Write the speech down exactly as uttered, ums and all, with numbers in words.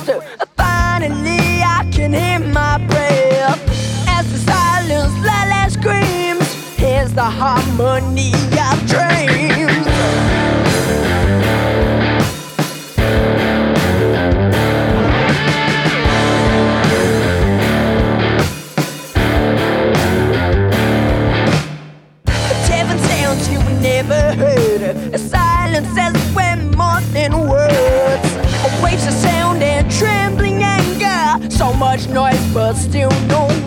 waster. Finally I can hear my breath as the silence lightly screams. Here's the harmony of dreams. Seven sounds you never heard. A silence says way more than words. Waves of sound and trembling anger. So much noise but still no